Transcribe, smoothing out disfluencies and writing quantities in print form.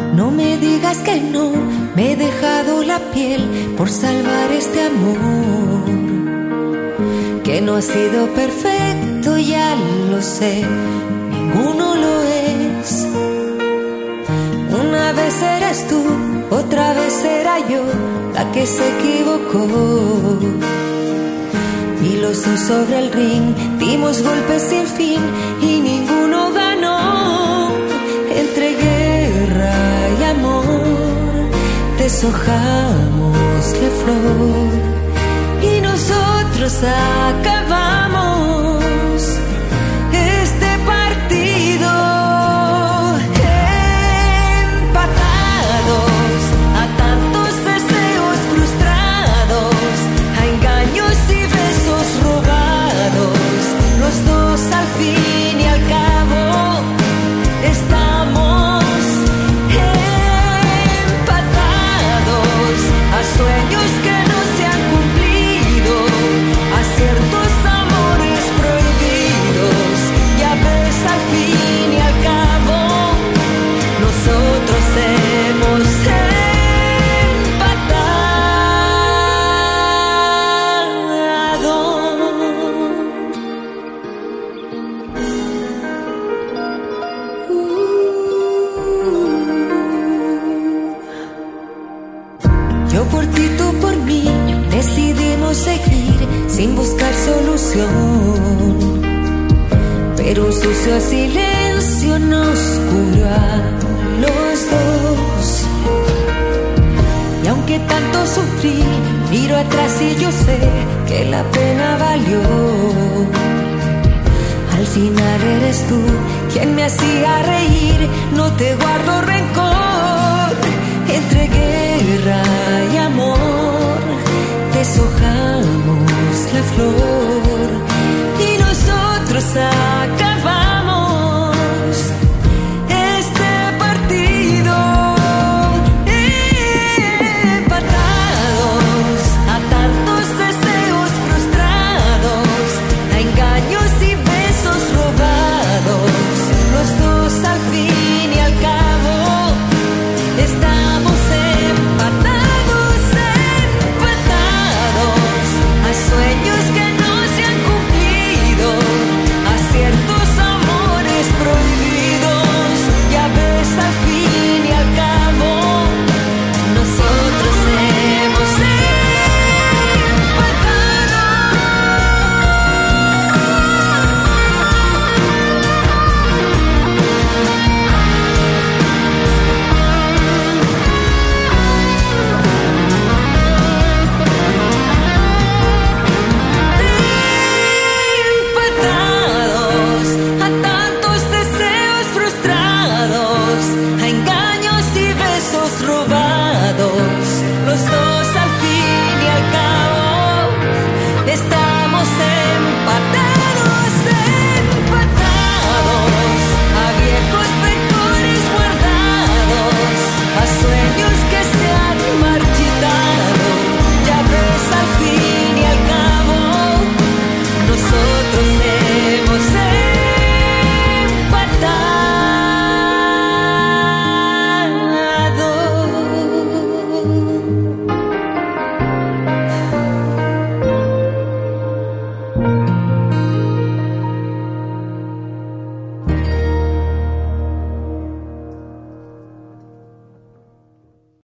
No me digas que no, me he dejado la piel por salvar este amor. Que no ha sido perfecto, ya lo sé, ninguno lo es. Una vez eras tú, otra vez era yo la que se equivocó. Y los dos sobre el ring dimos golpes sin fin y ninguno ganó. Entre guerra y amor deshojamos la flor y nosotros acabamos este partido empatados a tantos deseos frustrados, a engaños y besos robados. Los dos al fin y al cabo estamos empatados a sueños que no se han cumplido, a ciertos amores prohibidos. Ya ves, al fin y al cabo nosotros hemos Yo por ti, tú por mí, decidimos seguir sin buscar solución. Pero un sucio silencio nos cubrió a los dos. Y aunque tanto sufrí, miro atrás y yo sé que la pena valió. Al final eres tú quien me hacía reír, no te guardo rencor. Entre guerra y amor deshojamos la flor y nosotros acá